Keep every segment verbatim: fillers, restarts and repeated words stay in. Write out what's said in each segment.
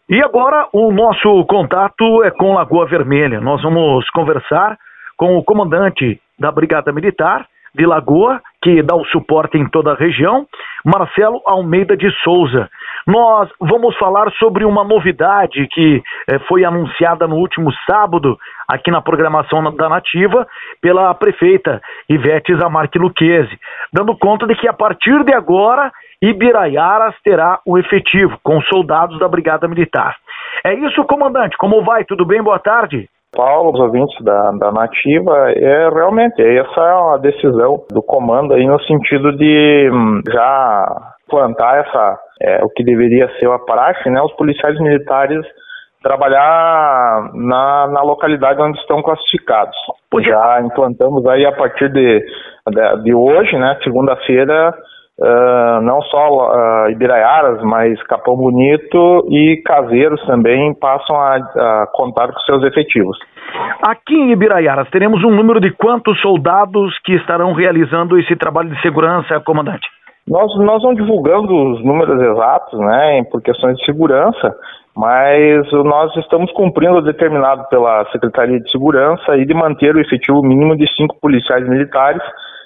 E agora o nosso contato é com Lagoa Vermelha. Nós vamos conversar com o comandante da Brigada Militar de Lagoa, que dá o suporte em toda a região, Marcelo Almeida de Souza. Nós vamos falar sobre uma novidade que eh, foi anunciada no último sábado aqui na programação da Nativa pela prefeita Ivete Zamarque Lucchesi, dando conta de que a partir de agora Ibiraiaras terá o efetivo com soldados da Brigada Militar. É isso, comandante. Como vai? Tudo bem? Boa tarde. Paulo, os ouvintes da, da Nativa, é realmente essa é uma decisão do comando aí no sentido de hum, já plantar essa, é, o que deveria ser a praxe, né, os policiais militares trabalhar na, na localidade onde estão classificados. Podia. Já implantamos aí a partir de, de, de hoje, né, segunda-feira, Uh, não só uh, Ibiraiaras, mas Capão Bonito e Caseiros também passam a, a contar com seus efetivos. Aqui em Ibiraiaras teremos um número de quantos soldados que estarão realizando esse trabalho de segurança, comandante? Nós, nós não divulgamos os números exatos, né, por questões de segurança, mas nós estamos cumprindo o determinado pela Secretaria de Segurança e de manter o efetivo mínimo de cinco policiais militares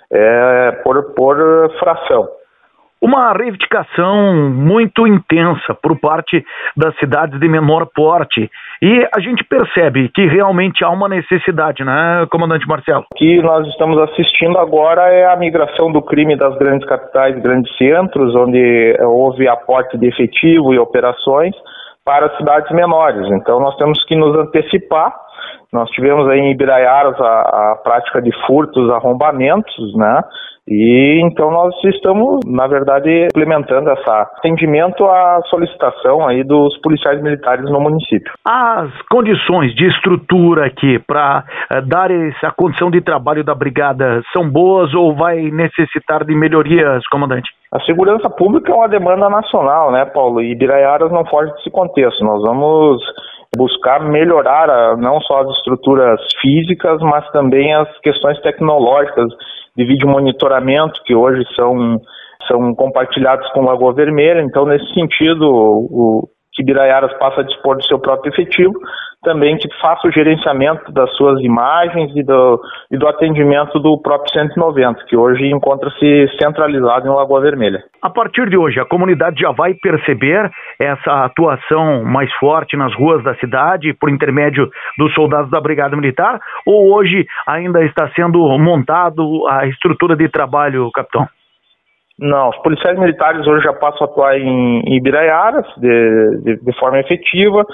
é, por, por fração. Uma reivindicação muito intensa por parte das cidades de menor porte. E a gente percebe que realmente há uma necessidade, né, comandante Marcelo? O que nós estamos assistindo agora é a migração do crime das grandes capitais, grandes centros, onde houve aporte de efetivo e operações, para cidades menores. Então nós temos que nos antecipar. Nós tivemos aí em Ibiraiaras a, a prática de furtos, arrombamentos, né? E então nós estamos, na verdade, implementando esse atendimento à solicitação aí dos policiais militares no município. As condições de estrutura aqui para uh, dar essa condição de trabalho da brigada são boas ou vai necessitar de melhorias, comandante? A segurança pública é uma demanda nacional, né, Paulo? E Ibiraiaras não foge desse contexto. Nós vamos buscar melhorar a, não só as estruturas físicas, mas também as questões tecnológicas de vídeo monitoramento, que hoje são, são compartilhados com Lagoa Vermelha. Então, nesse sentido, o, que Ibiraiaras passa a dispor do seu próprio efetivo, também que faça o gerenciamento das suas imagens e do, e do atendimento do próprio cento e noventa, que hoje encontra-se centralizado em Lagoa Vermelha. A partir de hoje, a comunidade já vai perceber essa atuação mais forte nas ruas da cidade, por intermédio dos soldados da Brigada Militar, ou hoje ainda está sendo montado a estrutura de trabalho, capitão? Não, os policiais militares hoje já passam a atuar em, em Ibiraiaras de, de, de forma efetiva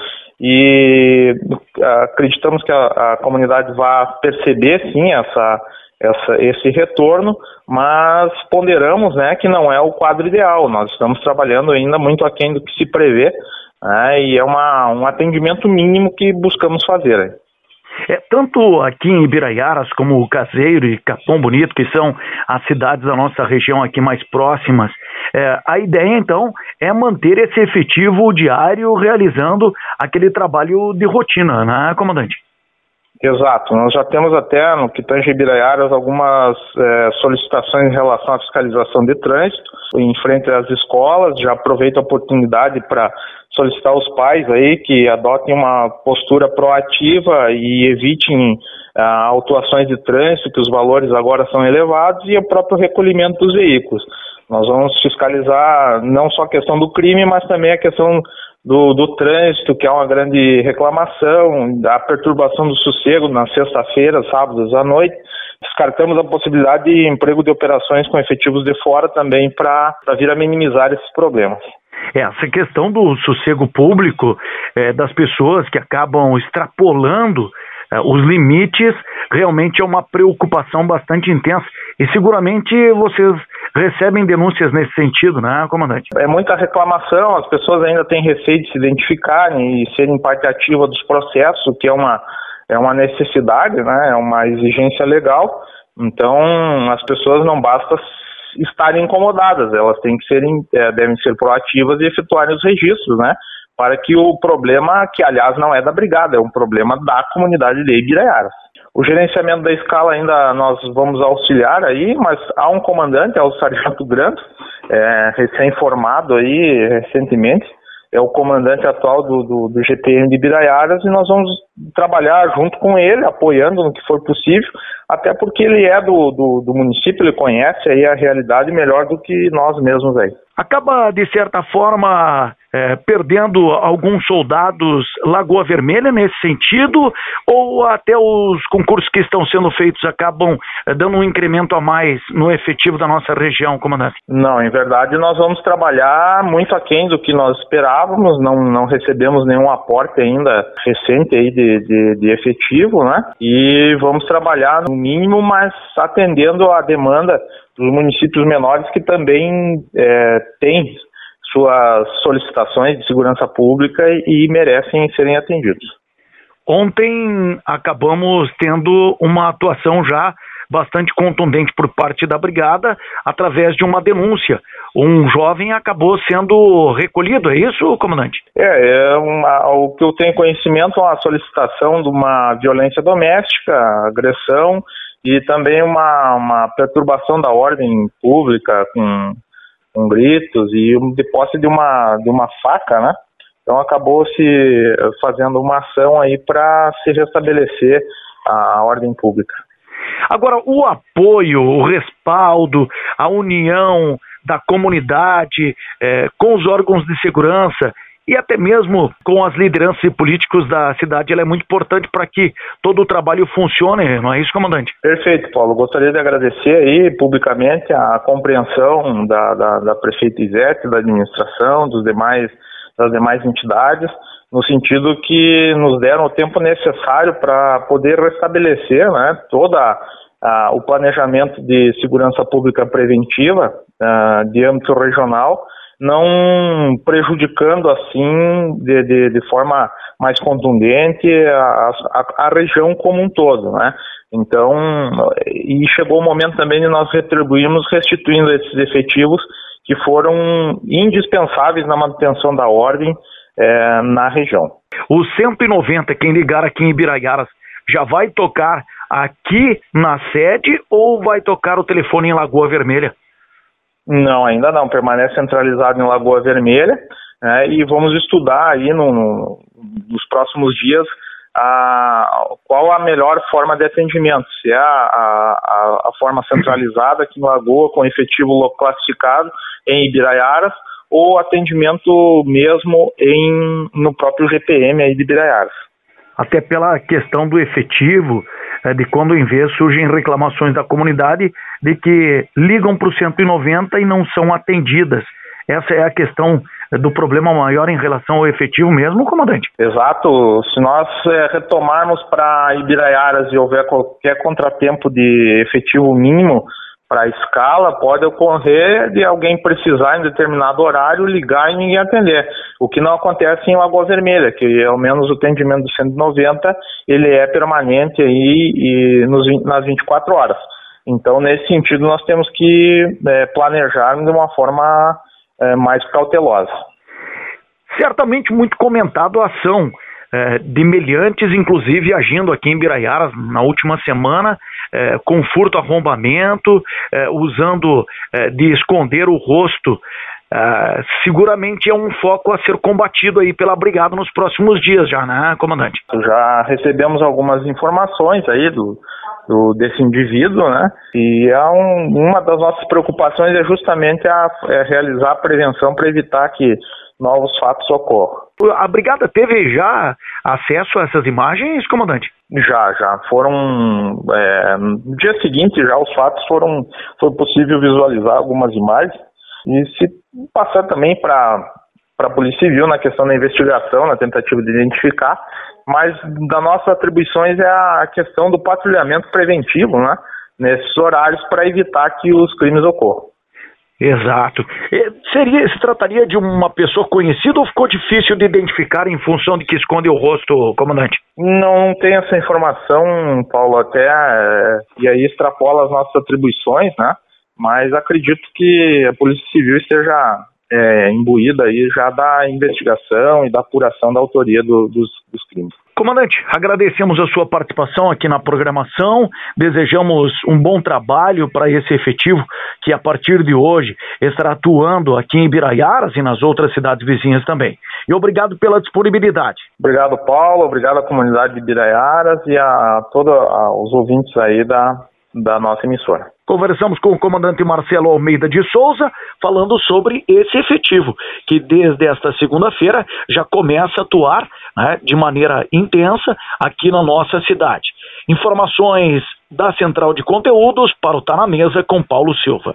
e acreditamos que a, a comunidade vai perceber sim essa, essa, esse retorno, mas ponderamos, né, que não é o quadro ideal. Nós estamos trabalhando ainda muito aquém do que se prevê, né, e é uma, um atendimento mínimo que buscamos fazer. Né. É, tanto aqui em Ibiraiaras como o Caseiro e Capão Bonito, que são as cidades da nossa região aqui mais próximas, é, a ideia então é manter esse efetivo diário realizando aquele trabalho de rotina, né, comandante? Exato, nós já temos até no que tange Ibiraiaras algumas é, solicitações em relação à fiscalização de trânsito em frente às escolas. Já aproveito a oportunidade para solicitar aos pais aí que adotem uma postura proativa e evitem ah, autuações de trânsito, que os valores agora são elevados, e o próprio recolhimento dos veículos. Nós vamos fiscalizar não só a questão do crime, mas também a questão do, do trânsito, que é uma grande reclamação, da perturbação do sossego na sexta-feira, sábados à noite. Descartamos a possibilidade de emprego de operações com efetivos de fora também para vir a minimizar esses problemas. Essa questão do sossego público, é, das pessoas que acabam extrapolando é, os limites, realmente é uma preocupação bastante intensa. E seguramente vocês recebem denúncias nesse sentido, né, comandante? É muita reclamação, as pessoas ainda têm receio de se identificarem e serem parte ativa dos processos, o que é uma, é uma necessidade, né, é uma exigência legal. Então, as pessoas não basta estarem incomodadas, elas têm que serem, é, devem ser proativas e efetuarem os registros, né, para que o problema, que aliás não é da brigada, é um problema da comunidade de Ibiraiaras. O gerenciamento da escala ainda nós vamos auxiliar aí, mas há um comandante, é o Sargento Grando, é, recém-formado aí recentemente, é o comandante atual do, do, do G P M de Ibiraiaras, e nós vamos trabalhar junto com ele, apoiando no que for possível, até porque ele é do, do, do município, ele conhece aí a realidade melhor do que nós mesmos aí. Acaba, de certa forma, é, perdendo alguns soldados Lagoa Vermelha nesse sentido, ou até os concursos que estão sendo feitos acabam é, dando um incremento a mais no efetivo da nossa região, comandante? Não, em verdade nós vamos trabalhar muito aquém do que nós esperávamos, não, não recebemos nenhum aporte ainda recente aí de, de, de efetivo, né? E vamos trabalhar no mínimo, mas atendendo a demanda dos municípios menores que também é, têm suas solicitações de segurança pública e merecem serem atendidos. Ontem acabamos tendo uma atuação já bastante contundente por parte da brigada através de uma denúncia. Um jovem acabou sendo recolhido, é isso, comandante? É, é uma, o que eu tenho conhecimento é uma solicitação de uma violência doméstica, agressão, e também uma, uma perturbação da ordem pública com, com gritos e de posse de uma, de uma faca, né? Então acabou se fazendo uma ação aí para se restabelecer a ordem pública. Agora, o apoio, o respaldo, a união da comunidade eh, com os órgãos de segurança e até mesmo com as lideranças e políticos da cidade, ela é muito importante para que todo o trabalho funcione, não é isso, comandante? Perfeito, Paulo. Gostaria de agradecer aí publicamente a compreensão da, da, da prefeita Izete, da administração, dos demais, das demais entidades, no sentido que nos deram o tempo necessário para poder restabelecer, né, todo o planejamento de segurança pública preventiva uh, de âmbito regional, não prejudicando assim de, de, de forma mais contundente a, a, a região como um todo, né? Então, e chegou o momento também de nós retribuirmos restituindo esses efetivos que foram indispensáveis na manutenção da ordem é, na região. O cento e noventa, quem ligar aqui em Ibiraiaras, já vai tocar aqui na sede ou vai tocar o telefone em Lagoa Vermelha? Não, ainda não. Permanece centralizado em Lagoa Vermelha, né, e vamos estudar aí no, no, nos próximos dias a, qual a melhor forma de atendimento. Se é a, a, a forma centralizada aqui em Lagoa, com efetivo classificado em Ibiraiaras, ou atendimento mesmo em, no próprio G P M aí de Ibiraiaras. Até pela questão do efetivo, de quando em vez surgem reclamações da comunidade de que ligam para o cento e noventa e não são atendidas. Essa é a questão do problema maior em relação ao efetivo mesmo, comandante? Exato. Se nós é, retomarmos para Ibiraiaras e houver qualquer contratempo de efetivo mínimo para a escala, pode ocorrer de alguém precisar em determinado horário ligar e ninguém atender. O que não acontece em Lagoa Vermelha, que ao menos o atendimento do cento e noventa ele é permanente aí e nos, nas vinte e quatro horas. Então, nesse sentido, nós temos que é, planejar de uma forma é, mais cautelosa. Certamente muito comentado a ação É, de meliantes, inclusive agindo aqui em Ibiraiaras na última semana, é, com furto, arrombamento, é, usando é, de esconder o rosto. É, seguramente é um foco a ser combatido aí pela brigada nos próximos dias já, né, comandante? Já recebemos algumas informações aí do, do desse indivíduo, né, e é um, uma das nossas preocupações é justamente a, é realizar a prevenção para evitar que novos fatos ocorram. A brigada teve já acesso a essas imagens, comandante? Já, já. Foram, é, no dia seguinte já os fatos foram, foi possível visualizar algumas imagens e se passar também para a Polícia Civil na questão da investigação, na tentativa de identificar, mas das nossas atribuições é a questão do patrulhamento preventivo, né, nesses horários para evitar que os crimes ocorram. Exato. Seria, se trataria de uma pessoa conhecida ou ficou difícil de identificar em função de que esconde o rosto, comandante? Não tem essa informação, Paulo, até, é, e aí extrapola as nossas atribuições, né? Mas acredito que a Polícia Civil esteja é, imbuída aí já da investigação e da apuração da autoria do, dos, dos crimes. Comandante, agradecemos a sua participação aqui na programação, desejamos um bom trabalho para esse efetivo que a partir de hoje estará atuando aqui em Ibiraiaras e nas outras cidades vizinhas também. E obrigado pela disponibilidade. Obrigado, Paulo, obrigado à comunidade de Ibiraiaras e a todos os ouvintes aí da, da nossa emissora. Conversamos com o comandante Marcelo Almeida de Souza, falando sobre esse efetivo, que desde esta segunda-feira já começa a atuar, né, de maneira intensa aqui na nossa cidade. Informações da Central de Conteúdos para o Tá na Mesa com Paulo Silva.